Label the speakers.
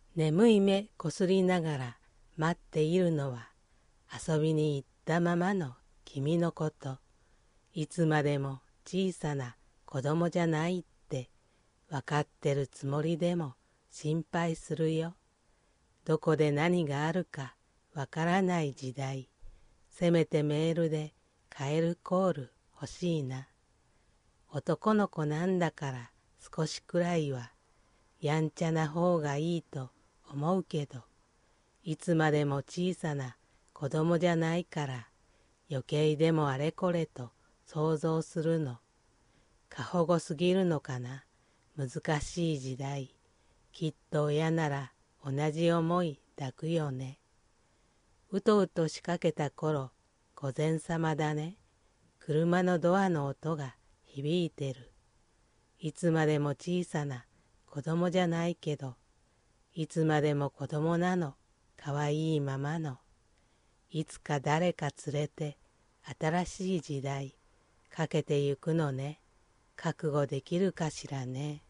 Speaker 1: 眠い目こすりながら待っているのは遊びに行ったままの君のこと。いつまでも小さな子供じゃないってわかってるつもりでも心配するよ。どこで何があるかわからない時代。せめてメールでカエルコール欲しいな。男の子なんだから少しくらいはやんちゃな方がいいと思うけど、いつまでも小さな子供じゃないから余計でもあれこれと想像するの。過保護すぎるのかな。難しい時代。きっと親なら同じ思い抱くよね。うとうと仕掛けた頃、午前様だね。車のドアの音が響いてる。いつまでも小さな子供じゃないけど、いつまでも子供なの。かわいいままの。いつか誰か連れて新しい時代かけてゆくのね。覚悟できるかしらね。